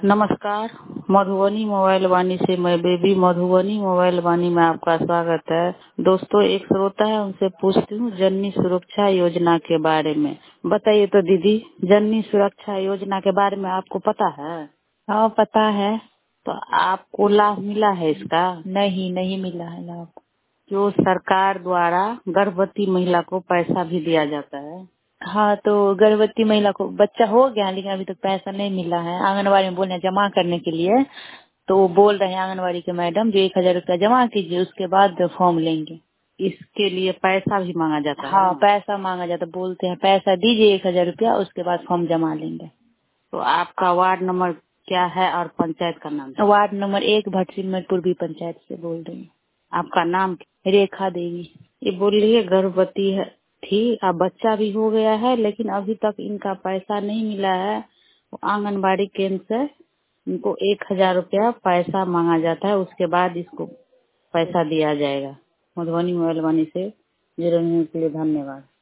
नमस्कार। मधुबनी मोबाइल वाणी से मैं बेबी मधुबनी मोबाइल वाणी में आपका स्वागत है। दोस्तों, एक श्रोता है, उनसे पूछती हूँ जननी सुरक्षा योजना के बारे में। बताइए तो दीदी, जननी सुरक्षा योजना के बारे में आपको पता है? हाँ पता है। तो आपको लाभ मिला है इसका? नहीं, नहीं मिला है लाभ। जो सरकार द्वारा गर्भवती महिला को पैसा भी दिया जाता है। हाँ, तो गर्भवती महिला को बच्चा हो गया लेकिन अभी तक पैसा नहीं मिला है। आंगनबाड़ी में बोल रहे हैं जमा करने के लिए, तो वो बोल रहे हैं आंगनबाड़ी के मैडम जो 1,000 रुपया जमा कीजिए, उसके बाद फॉर्म लेंगे। इसके लिए पैसा भी मांगा जाता हाँ, है? पैसा मांगा जाता, बोलते हैं पैसा दीजिए 1,000 रुपया, उसके बाद फॉर्म जमा लेंगे। तो आपका वार्ड नंबर क्या है और पंचायत का नाम? वार्ड नंबर 1 भटसिमर पूर्वी पंचायत से बोल रही हूँ। आपका नाम? रेखा देवी। ये बोल रही है गर्भवती है थी, अब बच्चा भी हो गया है, लेकिन अभी तक इनका पैसा नहीं मिला है। वो आंगनबाड़ी केंद्र से इनको 1,000 रुपया पैसा मांगा जाता है, उसके बाद इसको पैसा दिया जाएगा। मधुबनी मोबाइल वाणी से जुड़ने के लिए धन्यवाद।